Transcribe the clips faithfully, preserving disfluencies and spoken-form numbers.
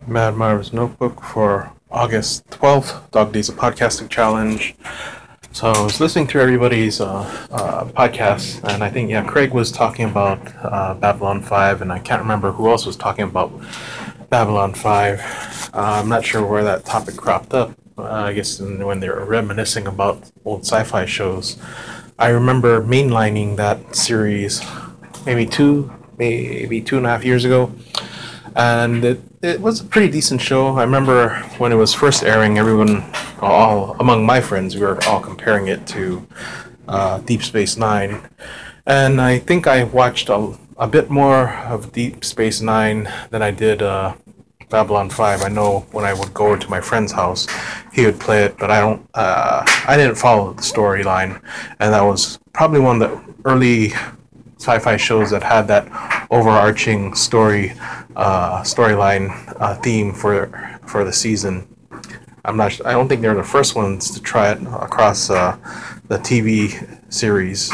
Mad Marv's Notebook for August twelfth, Dog Days of Podcasting Challenge. So I was listening to everybody's uh, uh, podcast, and I think, yeah, Craig was talking about uh, Babylon five, and I can't remember who else was talking about Babylon five. Uh, I'm not sure where that topic cropped up. Uh, I guess when they were reminiscing about old sci-fi shows. I remember mainlining that series maybe two, maybe two and a half years ago, and it, it was a pretty decent show. I remember when it was first airing, everyone, all among my friends, we were all comparing it to uh, Deep Space Nine, and I think I watched a, a bit more of Deep Space Nine than I did uh, Babylon Five. I know when I would go to my friend's house, he would play it, but I don't. Uh, I didn't follow the storyline, and that was probably one of the early sci-fi shows that had that overarching story uh, storyline uh, theme for for the season. I'm not. I don't think they're the first ones to try it across uh, the T V series,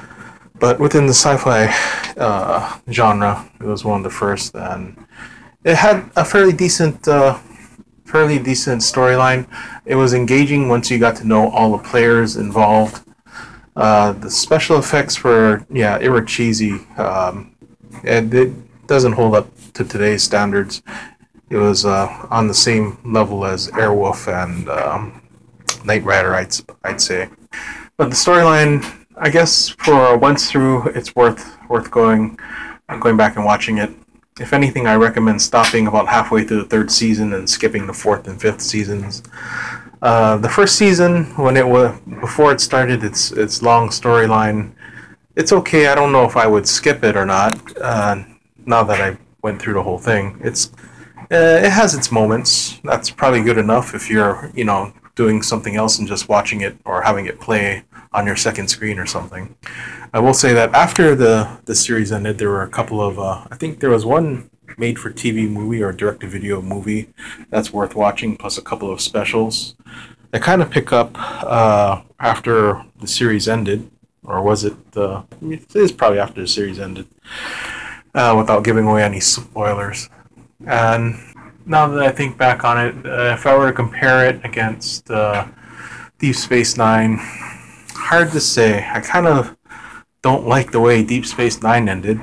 but within the sci-fi uh, genre, it was one of the first, and it had a fairly decent, uh, fairly decent storyline. It was engaging once you got to know all the players involved. Uh, the special effects were, yeah, it were cheesy, um, and it doesn't hold up to today's standards. It was uh, on the same level as Airwolf and um, Knight Rider, I'd I'd say. But the storyline, I guess, for once through, it's worth worth going going back and watching it. If anything, I recommend stopping about halfway through the third season and skipping the fourth and fifth seasons. Uh, the first season, when it was before it started its its long storyline, it's okay. I don't know if I would skip it or not. Uh, now that I went through the whole thing, it's uh, it has its moments. That's probably good enough if you're, you know, doing something else and just watching it or having it play on your second screen or something. I will say that after the the series ended, there were a couple of uh, I think there was one made for T V movie or direct to video movie that's worth watching, plus a couple of specials. They kind of pick up uh, after the series ended, or was it? Uh, it is probably after the series ended, uh, without giving away any spoilers. And now that I think back on it, uh, if I were to compare it against uh, Deep Space Nine, hard to say. I kind of don't like the way Deep Space Nine ended.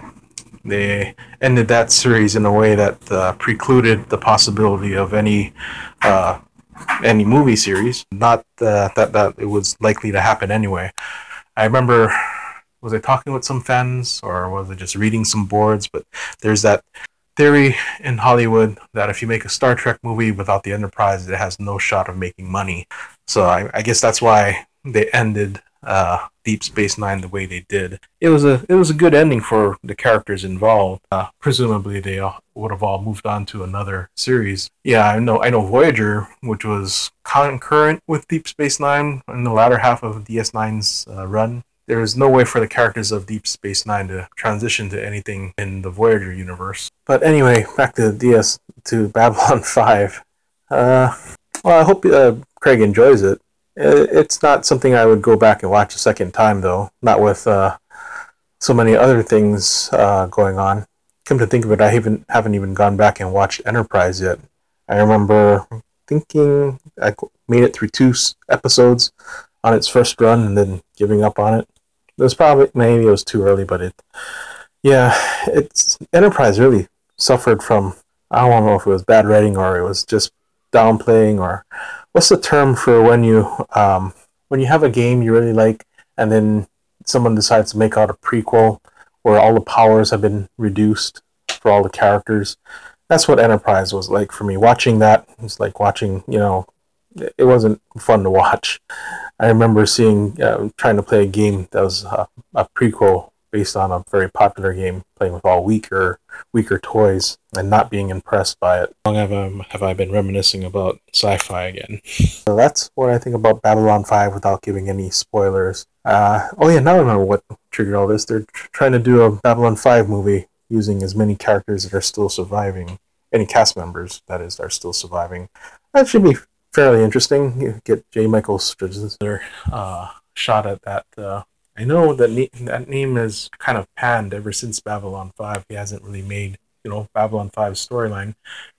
They ended that series in a way that uh, precluded the possibility of any uh, any movie series. Not uh, that that it was likely to happen anyway. I remember, was I talking with some fans or was I just reading some boards? But there's that theory in Hollywood that if you make a Star Trek movie without the Enterprise, it has no shot of making money. So I, I guess that's why they ended uh, Deep Space Nine the way they did. It was a it was a good ending for the characters involved. Uh, presumably, they all, would have all moved on to another series. Yeah, I know. I know Voyager, which was concurrent with Deep Space Nine in the latter half of D S nine's uh, run. There is no way for the characters of Deep Space Nine to transition to anything in the Voyager universe. But anyway, back to D S to Babylon Five. Uh, well, I hope uh, Craig enjoys it. It's not something I would go back and watch a second time, though. Not with uh, so many other things uh, going on. Come to think of it, I haven't haven't even gone back and watched Enterprise yet. I remember thinking I made it through two episodes on its first run and then giving up on it. It was probably, maybe it was too early, but it, yeah, it's Enterprise really suffered from, I don't know if it was bad writing or it was just downplaying, or what's the term for when you um, when you have a game you really like and then someone decides to make out a prequel where all the powers have been reduced for all the characters. That's what Enterprise was like for me. Watching that was like watching, you know, it wasn't fun to watch. I remember seeing, uh, trying to play a game that was uh, a prequel based on a very popular game, playing with all weaker, weaker toys, and not being impressed by it. How long have, um, have I been reminiscing about sci-fi again? So that's what I think about Babylon five without giving any spoilers. Uh, oh yeah, now I remember what triggered all this. They're tr- trying to do a Babylon five movie using as many characters that are still surviving, any cast members, that is, are still surviving. That should be fairly interesting. You get J. Michael Straczynski uh, shot at that. Uh, I know that na- that name is kind of panned ever since Babylon five. He hasn't really made, you know, Babylon five's storyline.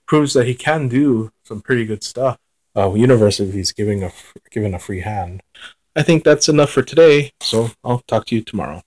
proves that he can do some pretty good stuff. Uh, University, he's giving a given a free hand. I think that's enough for today. So I'll talk to you tomorrow.